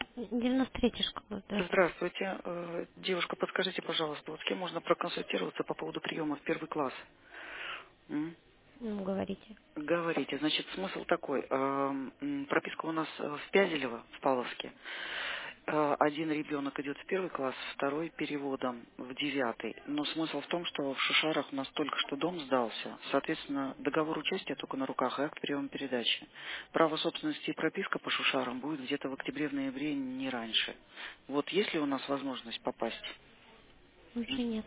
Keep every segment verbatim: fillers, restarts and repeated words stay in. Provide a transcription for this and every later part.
девяносто третья школа, да. Здравствуйте. Э, Девушка, подскажите, пожалуйста, вот с кем можно проконсультироваться по поводу приема в первый класс? М? Ну, говорите. Говорите. Значит, смысл такой. э, м, Прописка у нас э, в Пязелево, в Павловске. Э, Один ребенок идет в первый класс, второй переводом в девятый. Но смысл в том, что в Шишарах у нас только что дом сдался. Соответственно, договор участия только на руках и акт приема передачи. Право собственности и прописка по Шишарам будет где-то в октябре, в ноябре, не раньше. Вот есть ли у нас возможность попасть? Уже нет.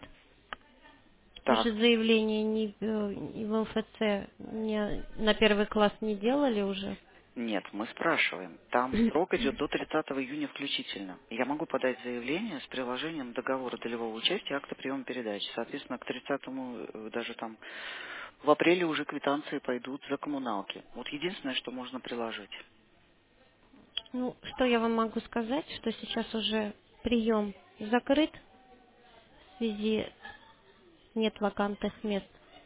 Вы Так. же заявление не, э, ни в МФЦ не, на первый класс не делали уже? Нет, мы спрашиваем. Там срок идет до тридцатого июня включительно. Я могу подать заявление с приложением договора долевого участия, акта приема передачи. Соответственно, к тридцатому, э, даже там в апреле уже квитанции пойдут за коммуналки. Вот единственное, что можно приложить. Ну, что я вам могу сказать, что сейчас уже прием закрыт в связи с нет вакантных мест.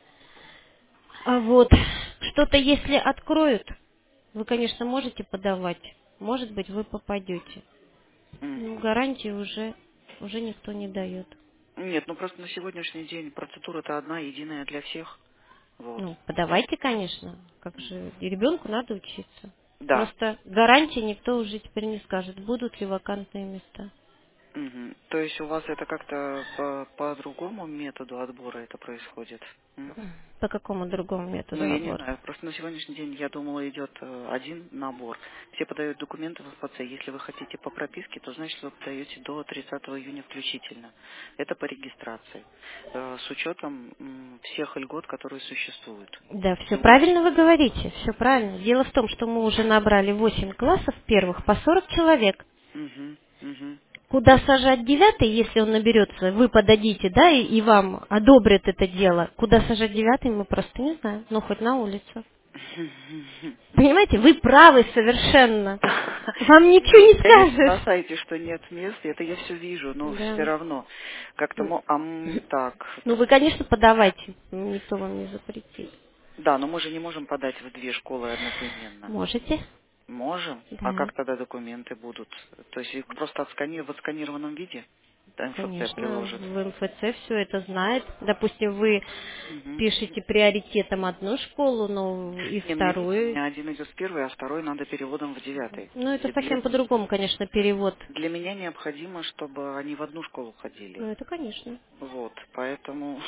А вот, что-то если откроют, вы, конечно, можете подавать. Может быть, вы попадете. М. Ну, гарантии уже, уже никто не дает. Нет, ну просто на сегодняшний день процедура-то одна, единая для всех. Вот. Ну, подавайте, конечно. Как же, и ребенку надо учиться. Да. Просто гарантии никто уже теперь не скажет, будут ли вакантные места. Мгм. То есть у вас это как-то по, по другому методу отбора это происходит? М? По какому другому Ну, методу я не отбора? знаю. Просто на сегодняшний день, я думала, идет э, один набор. Все подают документы в ФПЦ. Если вы хотите по прописке, то значит вы подаете до тридцатого июня включительно. Это по регистрации. Э, с учетом м, всех льгот, которые существуют. Да, все Сегодня. правильно вы говорите, все правильно. Дело в том, что мы уже набрали восемь классов первых по сорок человек. Угу, угу. Куда сажать девятый, если он наберется, вы подадите, да, и, и вам одобрят это дело. Куда сажать девятый, мы просто не знаем. Ну, хоть на улицу. Понимаете, вы правы совершенно. Вам ничего Вижу, не конечно, скажешь. на сайте, что нет мест, это я все вижу, но все Да. равно. Как-то, мо- а, м, так, Ну, вы, конечно, подавайте. Никто вам не запретит. да, но мы же не можем подать в две школы одновременно. Можете? Можем. А Да. как тогда документы будут? То есть их просто отскани... в отсканированном виде? Да, МФЦ Конечно, приложит. в МФЦ все это знает. Допустим, вы Мгм. пишете приоритетом одну школу, но и Не, ну видите, у вторую. меня один идет с первой, а второй надо переводом в девятый. Ну, это И для, совсем по-другому, конечно, перевод. для меня необходимо, чтобы они в одну школу ходили. Ну, это конечно. Вот, поэтому...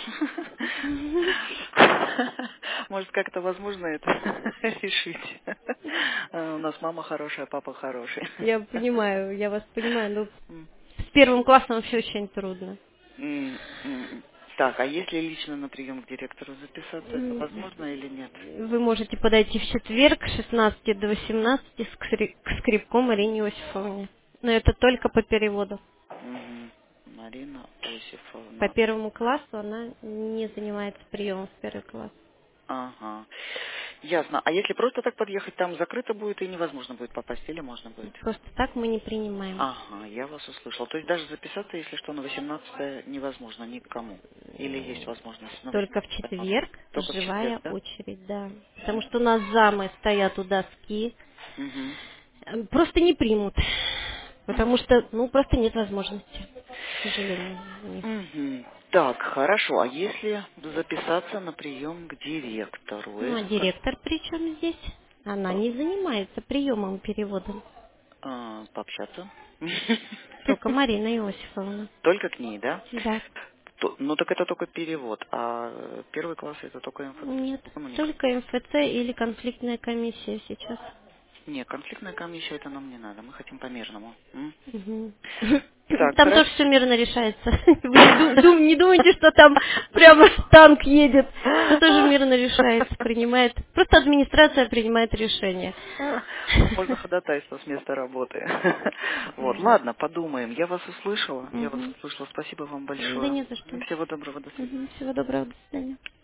Может, как-то возможно это решить. А, У нас мама хорошая, папа хороший. Я понимаю, я вас понимаю, но М. с первым классом вообще очень трудно. М, м. Так, а если лично на прием к директору записаться, это М, возможно или нет? Вы можете подойти в четверг с шестнадцати до восемнадцати к скри- к скрипку Марине Иосифовне. Но это только по переводу. Мгм. Марина По Осиповна. первому классу она не занимается приемом в первый класс. Ага. Ясно. А если просто так подъехать, там закрыто будет и невозможно будет попасть, или можно будет? Просто так мы не принимаем. Ага, я вас услышал. То есть даже записаться, если что, на восемнадцатое невозможно никому? Или есть возможность на Только в восемнадцатое можно? четверг Только в четверг, живая да? очередь, да. Потому что у нас замы стоят у доски. Угу. Э, Просто не примут. Потому что, ну, просто нет возможности, к сожалению, у них. Угу. Так, хорошо. А если записаться на прием к директору? Ну, а Это как? директор при чем здесь? Она не занимается приемом и переводом. А, пообщаться? Только Марина Иосифовна. Только к ней, да? Да. То- Ну так это только перевод, а э, первый класс это только МФЦ. Нет, По-моему, никак. только МФЦ или конфликтная комиссия сейчас. Не, конфликтная комиссия это нам не надо, мы хотим по-мирному. М? Мгм. Так, Там тоже хорошо. все мирно решается. Вы не, ду- дум- не думайте, что там прямо танк едет. Все тоже мирно решается, принимает. Просто администрация принимает решение. Можно ходатайство с места работы. Вот, Мгм. ладно, подумаем. Я вас услышала, я вас Мгм. услышала. Спасибо вам Да большое. не за что. Всего доброго, до свидания. Мгм. Всего доброго, до свидания.